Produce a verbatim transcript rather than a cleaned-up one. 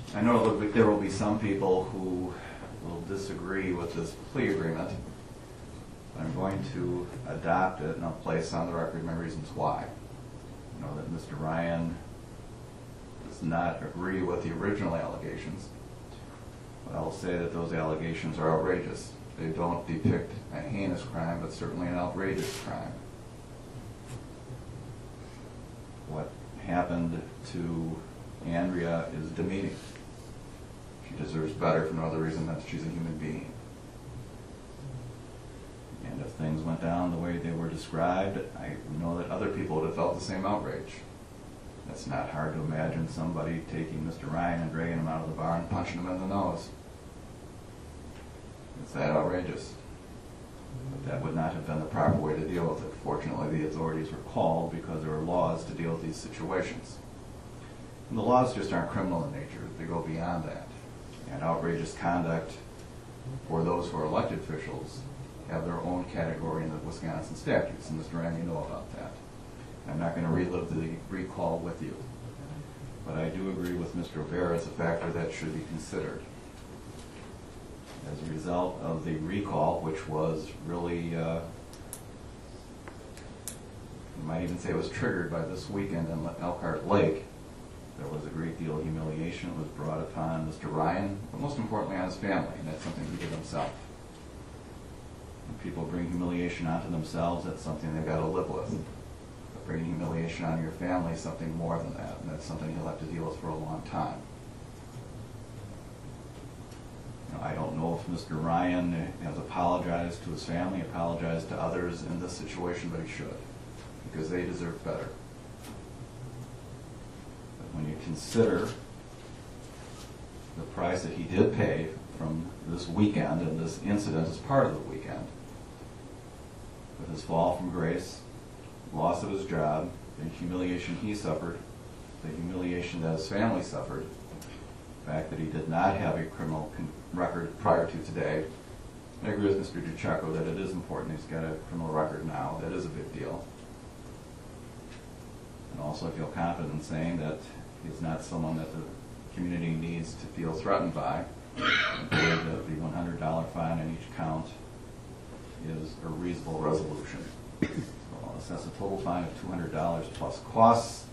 I know there'll be- there will be some people who will disagree with this plea agreement. I'm going to adopt it, and I'll place on the record my reasons why. You know that Mister Ryan does not agree with the original allegations, but I will say that those allegations are outrageous. They don't depict a heinous crime, but certainly an outrageous crime. What happened to Andrea is demeaning. She deserves better for no other reason than that she's a human being. And if things went down the way they were described, I know that other people would have felt the same outrage. It's not hard to imagine somebody taking Mister Ryan and dragging him out of the bar and punching him in the nose. It's that outrageous. But that would not have been the proper way to deal with it. Fortunately, the authorities were called because there are laws to deal with these situations. And the laws just aren't criminal in nature. They go beyond that. And outrageous conduct for those who are elected officials have their own category in the Wisconsin statutes, and Mister Ryan, you know about that. I'm not going to relive the recall with you, but I do agree with Mister Rivera as a factor that should be considered. As a result of the recall, which was really, uh, you might even say it was triggered by this weekend in Elkhart Lake, there was a great deal of humiliation that was brought upon Mister Ryan, but most importantly on his family, and that's something he did himself. When people bring humiliation onto themselves, that's something they've got to live with. But bringing humiliation on your family is something more than that, and that's something he'll have to deal with for a long time. You know, I don't know if Mister Ryan has apologized to his family, apologized to others in this situation, but he should, because they deserve better. But when you consider the price that he did pay from this weekend, and this incident is part of the weekend, with his fall from grace, loss of his job, the humiliation he suffered, the humiliation that his family suffered, the fact that he did not have a criminal con record prior to today. I agree with Mister DiCecco that it is important he's got a criminal record now. That is a big deal. And also I feel confident in saying that he's not someone that the community needs to feel threatened by. I believe that the one hundred dollar fine on each count is a reasonable resolution. So I'll assess a total fine of two hundred dollars plus costs